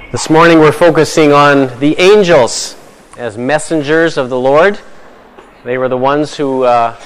This morning we're focusing on the angels as messengers of the Lord. They were the ones who,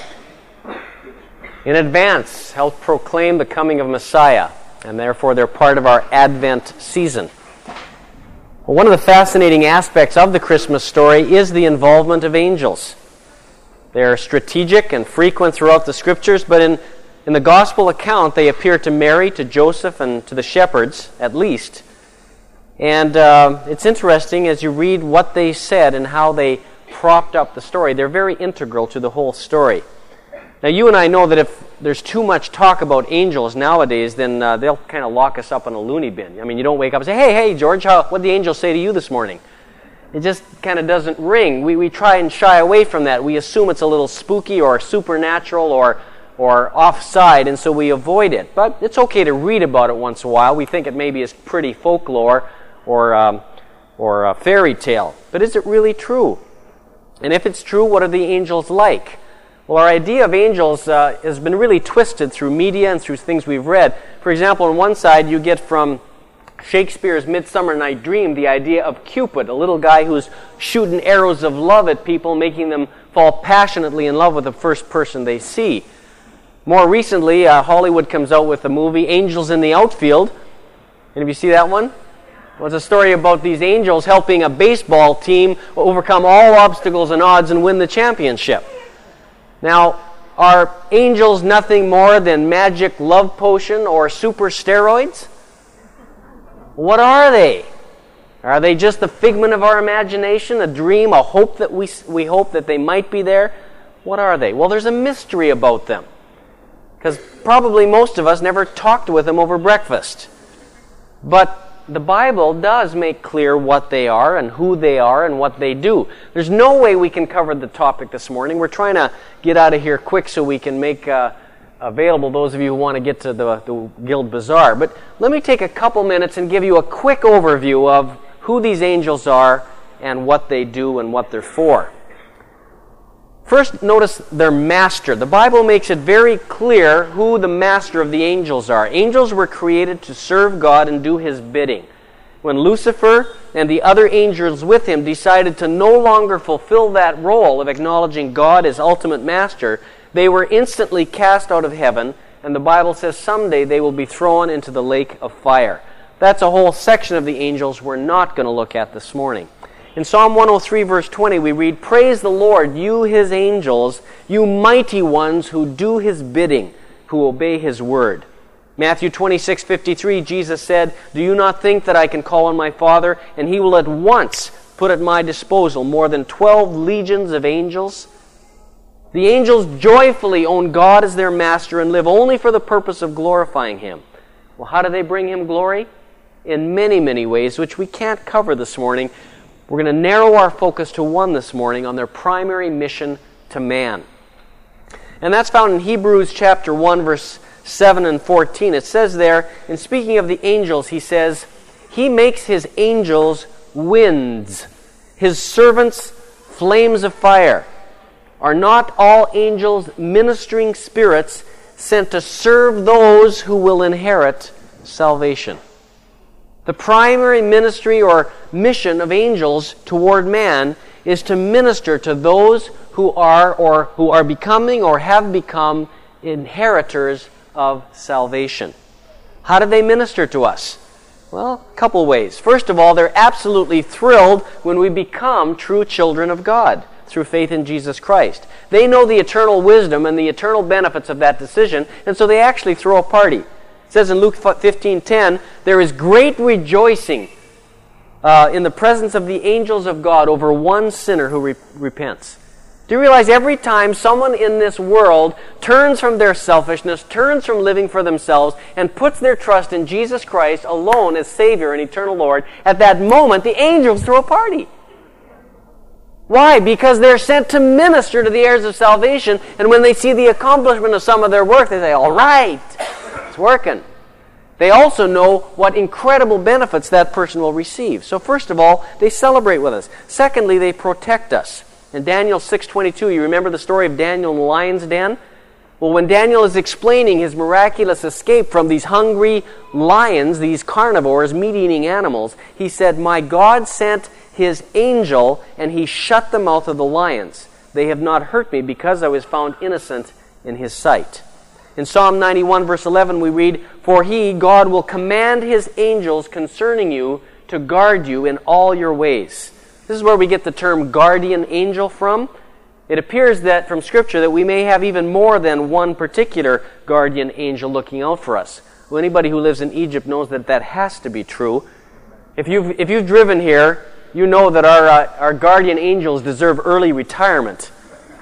in advance, helped proclaim the coming of Messiah, and therefore they're part of our Advent season. Well, one of the fascinating aspects of the Christmas story is the involvement of angels. They're strategic and frequent throughout the Scriptures, but in the Gospel account they appear to Mary, to Joseph, and to the shepherds, at least. And it's interesting as you read what they said and how they propped up the story. They're very integral to the whole story. Now, you and I know that if there's too much talk about angels nowadays, then they'll kind of lock us up in a loony bin. I mean, you don't wake up and say, hey, George, what did the angels say to you this morning? It just kind of doesn't ring. We try and shy away from that. We assume it's a little spooky or supernatural or offside, and so we avoid it. But it's okay to read about it once in a while. We think it maybe is pretty folklore or a fairy tale. But is it really true? And if it's true, what are the angels like? Well, our idea of angels has been really twisted through media and through things we've read. For example, on one side you get from Shakespeare's Midsummer Night Dream the idea of Cupid, a little guy who's shooting arrows of love at people, making them fall passionately in love with the first person they see. More recently, Hollywood comes out with the movie Angels in the Outfield. Any of you see that one? Well, it's a story about these angels helping a baseball team overcome all obstacles and odds and win the championship. Now, are angels nothing more than magic love potion or super steroids? What are they? Are they just the figment of our imagination, a dream, a hope that we hope that they might be there? What are they? Well, there's a mystery about them, because probably most of us never talked with them over breakfast. But the Bible does make clear what they are and who they are and what they do. There's no way we can cover the topic this morning. We're trying to get out of here quick so we can make available those of you who want to get to the Guild Bazaar. But let me take a couple minutes and give you a quick overview of who these angels are and what they do and what they're for. First, notice their master. The Bible makes it very clear who the master of the angels are. Angels were created to serve God and do His bidding. When Lucifer and the other angels with him decided to no longer fulfill that role of acknowledging God as ultimate master, they were instantly cast out of heaven, and the Bible says someday they will be thrown into the lake of fire. That's a whole section of the angels we're not going to look at this morning. In Psalm 103, verse 20, we read, "Praise the Lord, you His angels, you mighty ones who do His bidding, who obey His word." Matthew 26:53, Jesus said, "Do you not think that I can call on my Father, and He will at once put at my disposal more than 12 legions of angels?" The angels joyfully own God as their master and live only for the purpose of glorifying Him. Well, how do they bring Him glory? In many, many ways, which we can't cover this morning. We're going to narrow our focus to one this morning on their primary mission to man. And that's found in Hebrews chapter 1, verse 7 and 14. It says there, in speaking of the angels, he says, "He makes His angels winds, His servants flames of fire. Are not all angels ministering spirits sent to serve those who will inherit salvation?" The primary ministry or mission of angels toward man is to minister to those who are becoming or have become inheritors of salvation. How do they minister to us? Well, a couple ways. First of all, they're absolutely thrilled when we become true children of God through faith in Jesus Christ. They know the eternal wisdom and the eternal benefits of that decision, and so they actually throw a party. It says in Luke 15:10, "There is great rejoicing in the presence of the angels of God over one sinner who repents." Do you realize every time someone in this world turns from their selfishness, turns from living for themselves, and puts their trust in Jesus Christ alone as Savior and eternal Lord, at that moment the angels throw a party? Why? Because they're sent to minister to the heirs of salvation, and when they see the accomplishment of some of their work, they say, "All right, it's working." They also know what incredible benefits that person will receive. So first of all, they celebrate with us. Secondly, they protect us. In Daniel 6:22, you remember the story of Daniel in the lion's den? Well, when Daniel is explaining his miraculous escape from these hungry lions, these carnivores, meat-eating animals, he said, "My God sent his angel, and he shut the mouth of the lions. They have not hurt me because I was found innocent in his sight." In Psalm 91, verse 11, we read, "For he, God, will command his angels concerning you to guard you in all your ways." This is where we get the term guardian angel from. It appears that from Scripture that we may have even more than one particular guardian angel looking out for us. Well, anybody who lives in Egypt knows that that has to be true. If you've driven here, you know that our guardian angels deserve early retirement.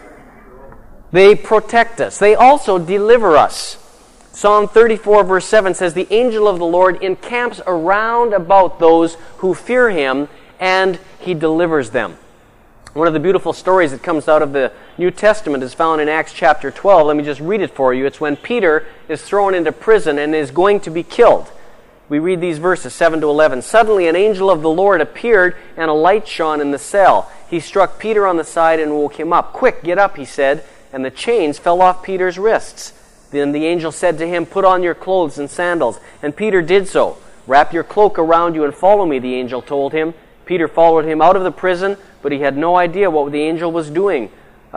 They protect us. They also deliver us. Psalm 34, verse 7 says, "The angel of the Lord encamps around about those who fear him, and he delivers them." One of the beautiful stories that comes out of the New Testament is found in Acts chapter 12. Let me just read it for you. It's when Peter is thrown into prison and is going to be killed. We read these verses, 7 to 11. "Suddenly an angel of the Lord appeared, and a light shone in the cell. He struck Peter on the side and woke him up. 'Quick, get up,' he said, and the chains fell off Peter's wrists. Then the angel said to him, 'Put on your clothes and sandals.' And Peter did so. 'Wrap your cloak around you and follow me,' the angel told him. Peter followed him out of the prison, but he had no idea what the angel was doing.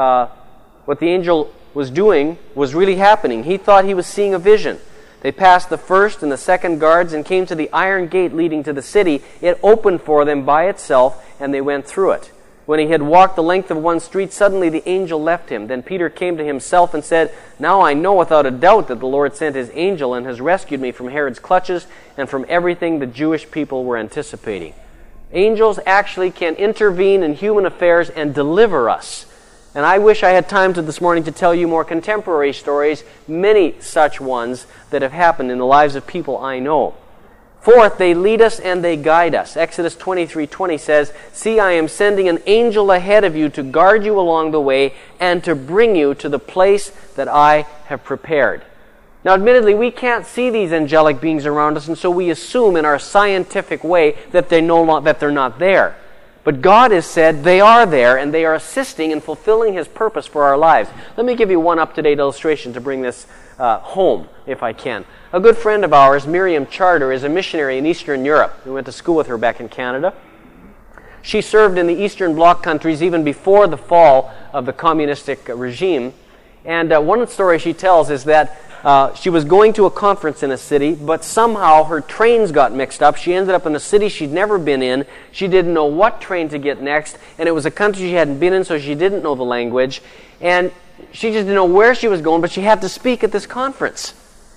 What the angel was doing was really happening. He thought he was seeing a vision. They passed the first and the second guards and came to the iron gate leading to the city. It opened for them by itself, and they went through it. When he had walked the length of one street, suddenly the angel left him. Then Peter came to himself and said, 'Now I know without a doubt that the Lord sent his angel and has rescued me from Herod's clutches and from everything the Jewish people were anticipating.'" Angels actually can intervene in human affairs and deliver us. And I wish I had time this morning to tell you more contemporary stories, many such ones that have happened in the lives of people I know. Fourth, they lead us and they guide us. Exodus 23:20 says, "See, I am sending an angel ahead of you to guard you along the way and to bring you to the place that I have prepared." Now, admittedly, we can't see these angelic beings around us, and so we assume in our scientific way that they're not there. But God has said they are there, and they are assisting in fulfilling his purpose for our lives. Let me give you one up-to-date illustration to bring this home, if I can. A good friend of ours, Miriam Charter, is a missionary in Eastern Europe. We went to school with her back in Canada. She served in the Eastern Bloc countries even before the fall of the communistic regime. And one story she tells is that she was going to a conference in a city, but somehow her trains got mixed up. She ended up in a city she'd never been in. She didn't know what train to get next, and it was a country she hadn't been in, so she didn't know the language. And she just didn't know where she was going, but she had to speak at this conference.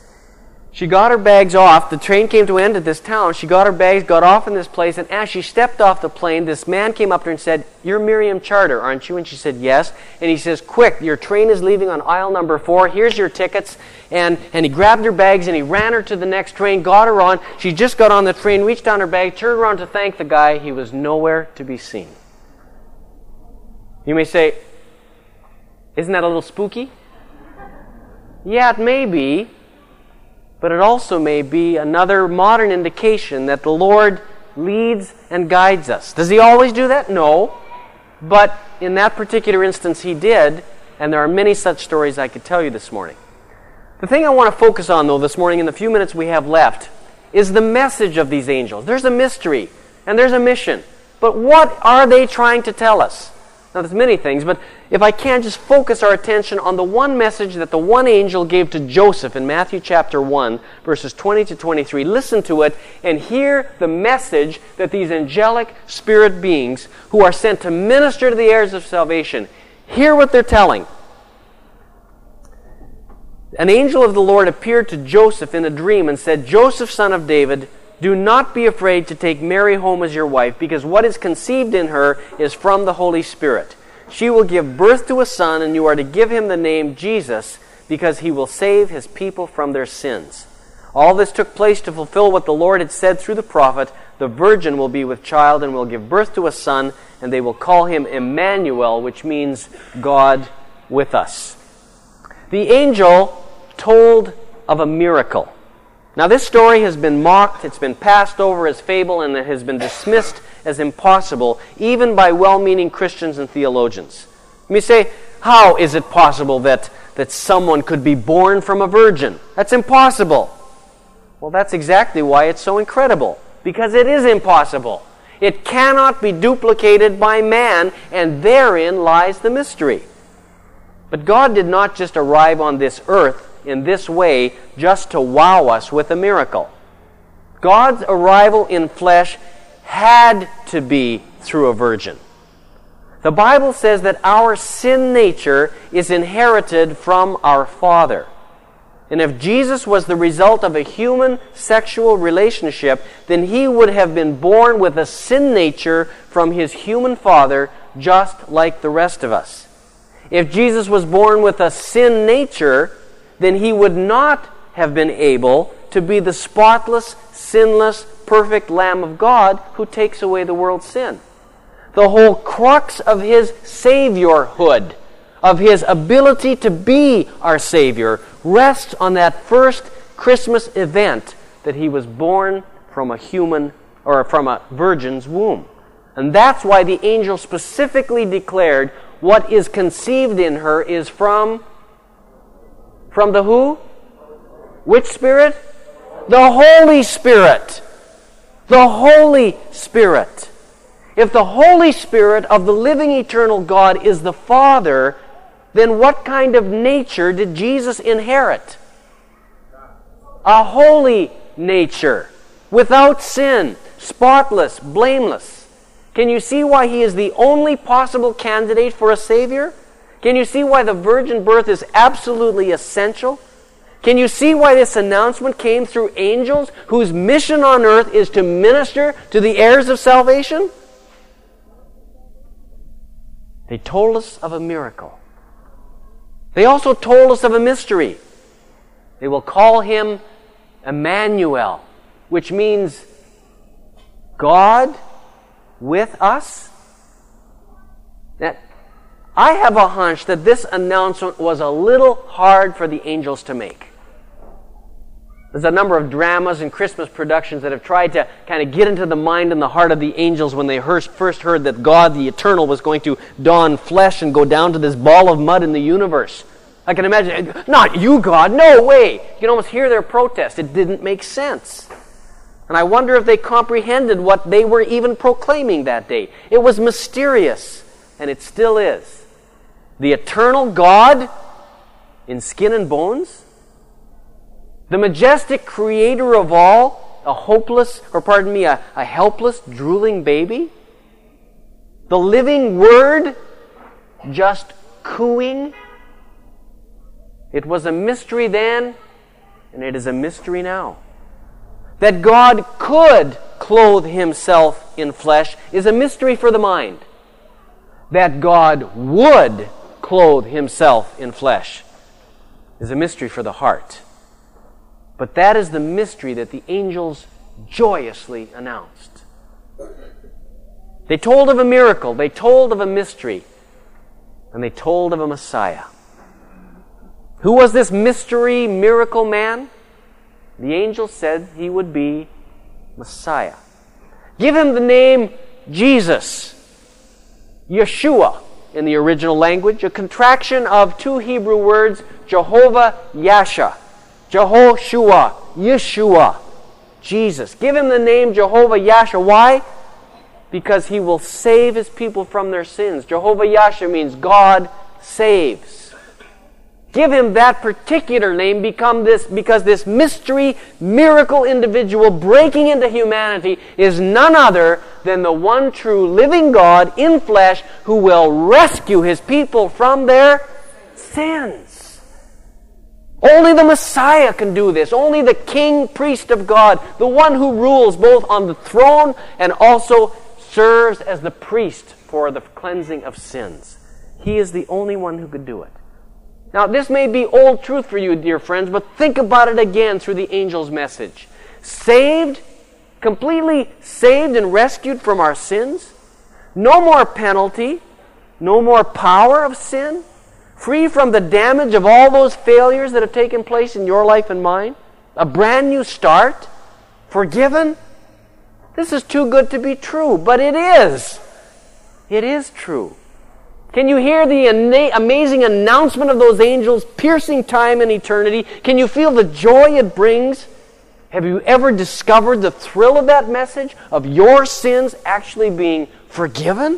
She got her bags off. The train came to an end at this town. She got her bags, got off in this place, and as she stepped off the plane, this man came up to her and said, "You're Miriam Charter, aren't you?" And she said, "Yes." And he says, "Quick, your train is leaving on aisle number 4. Here's your tickets." And he grabbed her bags and he ran her to the next train, got her on. She just got on the train, reached down her bag, turned around to thank the guy. He was nowhere to be seen. You may say, isn't that a little spooky? Yeah, it may be. But it also may be another modern indication that the Lord leads and guides us. Does he always do that? No. But in that particular instance, he did, and there are many such stories I could tell you this morning. The thing I want to focus on, though, this morning in the few minutes we have left, is the message of these angels. There's a mystery, and there's a mission. But what are they trying to tell us? Now, there's many things, but if I can just focus our attention on the one message that the one angel gave to Joseph in Matthew chapter 1, verses 20 to 23, listen to it and hear the message that these angelic spirit beings who are sent to minister to the heirs of salvation, hear what they're telling. An angel of the Lord appeared to Joseph in a dream and said, "Joseph, son of David, do not be afraid to take Mary home as your wife, because what is conceived in her is from the Holy Spirit. She will give birth to a son, and you are to give him the name Jesus, because he will save his people from their sins." All this took place to fulfill what the Lord had said through the prophet, "The virgin will be with child and will give birth to a son, and they will call him Emmanuel," which means God with us. The angel told of a miracle. Now, this story has been mocked, it's been passed over as fable, and it has been dismissed as impossible, even by well-meaning Christians and theologians. You may say, how is it possible that that someone could be born from a virgin. That's impossible. Well, that's exactly why it's so incredible, because it is impossible. It cannot be duplicated by man, and therein lies the mystery. But God did not just arrive on this earth in this way just to wow us with a miracle. God's arrival in flesh had to be through a virgin. The Bible says that our sin nature is inherited from our Father. And if Jesus was the result of a human sexual relationship, then he would have been born with a sin nature from his human father, just like the rest of us. If Jesus was born with a sin nature, then he would not have been able to be the spotless, sinless, perfect Lamb of God who takes away the world's sin. The whole crux of his Saviorhood, of his ability to be our Savior, rests on that first Christmas event that he was born from a human or from a virgin's womb. And that's why the angel specifically declared what is conceived in her is from the who? Which Spirit? The Holy Spirit. The Holy Spirit. If the Holy Spirit of the living eternal God is the Father, then what kind of nature did Jesus inherit? A holy nature, without sin, spotless, blameless. Can you see why he is the only possible candidate for a Savior? Can you see why the virgin birth is absolutely essential? Can you see why this announcement came through angels whose mission on earth is to minister to the heirs of salvation? They told us of a miracle. They also told us of a mystery. They will call him Emmanuel, which means God with us. Now, I have a hunch that this announcement was a little hard for the angels to make. There's a number of dramas and Christmas productions that have tried to kind of get into the mind and the heart of the angels when they first heard that God, the Eternal, was going to don flesh and go down to this ball of mud in the universe. I can imagine, not you, God, no way. You can almost hear their protest. It didn't make sense. And I wonder if they comprehended what they were even proclaiming that day. It was mysterious, and it still is. The eternal God in skin and bones, the majestic creator of all, a helpless, drooling baby, the living Word just cooing. It was a mystery then, and it is a mystery now. That God could clothe himself in flesh is a mystery for the mind. That God would clothe himself in flesh is a mystery for the heart. But that is the mystery that the angels joyously announced. They told of a miracle, they told of a mystery, and they told of a Messiah. Who was this mystery miracle man? The angel said he would be Messiah. Give him the name Jesus, Yeshua in the original language, a contraction of two Hebrew words, Jehovah Yasha, Jehoshua, Yeshua, Jesus. Give him the name Jehovah Yasha. Why? Because he will save his people from their sins. Jehovah Yasha means God saves. Give him that particular name because this mystery, miracle individual breaking into humanity is none other than the one true living God in flesh who will rescue his people from their sins. Only the Messiah can do this. Only the King, Priest of God, the one who rules both on the throne and also serves as the priest for the cleansing of sins. He is the only one who could do it. Now, this may be old truth for you, dear friends, but think about it again through the angel's message. Saved, completely saved and rescued from our sins. No more penalty. No more power of sin. Free from the damage of all those failures that have taken place in your life and mine. A brand new start. Forgiven. This is too good to be true, but it is. It is true. Can you hear the amazing announcement of those angels piercing time and eternity? Can you feel the joy it brings? Have you ever discovered the thrill of that message, of your sins actually being forgiven?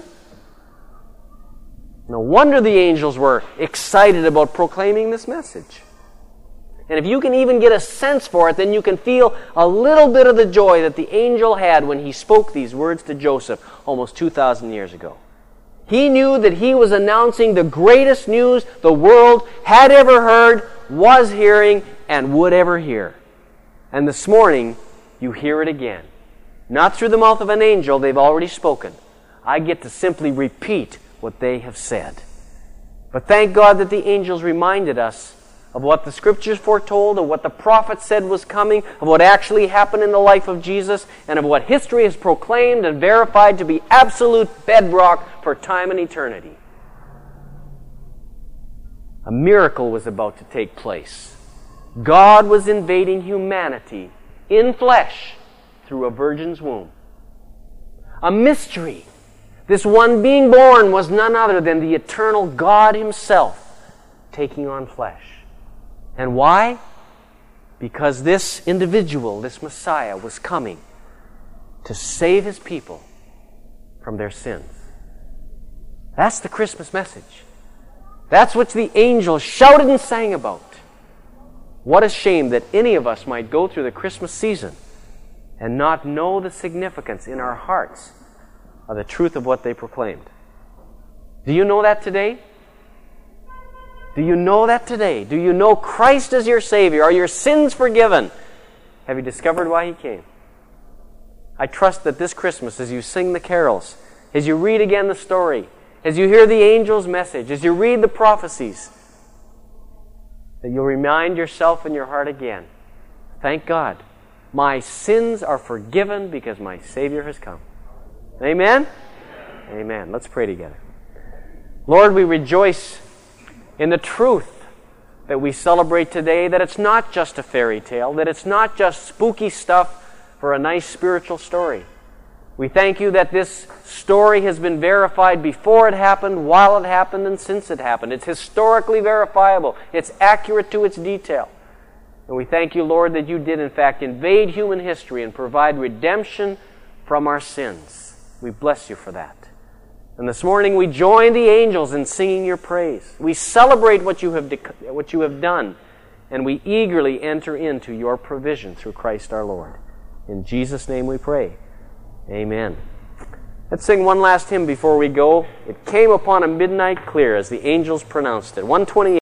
No wonder the angels were excited about proclaiming this message. And if you can even get a sense for it, then you can feel a little bit of the joy that the angel had when he spoke these words to Joseph almost 2,000 years ago. He knew that he was announcing the greatest news the world had ever heard, was hearing, and would ever hear. And this morning, you hear it again. Not through the mouth of an angel, they've already spoken. I get to simply repeat what they have said. But thank God that the angels reminded us of what the Scriptures foretold, of what the prophets said was coming, of what actually happened in the life of Jesus, and of what history has proclaimed and verified to be absolute bedrock for time and eternity. A miracle was about to take place. God was invading humanity in flesh through a virgin's womb. A mystery. This one being born was none other than the eternal God Himself taking on flesh. And why? Because this individual, this Messiah, was coming to save His people from their sins. That's the Christmas message. That's what the angels shouted and sang about. What a shame that any of us might go through the Christmas season and not know the significance in our hearts of the truth of what they proclaimed. Do you know that today? Do you know that today? Do you know Christ as your Savior? Are your sins forgiven? Have you discovered why He came? I trust that this Christmas, as you sing the carols, as you read again the story, as you hear the angel's message, as you read the prophecies, that you'll remind yourself in your heart again, thank God, my sins are forgiven because my Savior has come. Amen? Amen. Let's pray together. Lord, we rejoice in the truth that we celebrate today, that it's not just a fairy tale, that it's not just spooky stuff for a nice spiritual story. We thank You that this story has been verified before it happened, while it happened, and since it happened. It's historically verifiable. It's accurate to its detail. And we thank You, Lord, that You did in fact invade human history and provide redemption from our sins. We bless You for that. And this morning we join the angels in singing Your praise. We celebrate what you have done, and we eagerly enter into Your provision through Christ our Lord. In Jesus' name we pray. Amen. Let's sing one last hymn before we go. It came upon a midnight clear as the angels pronounced it. 128.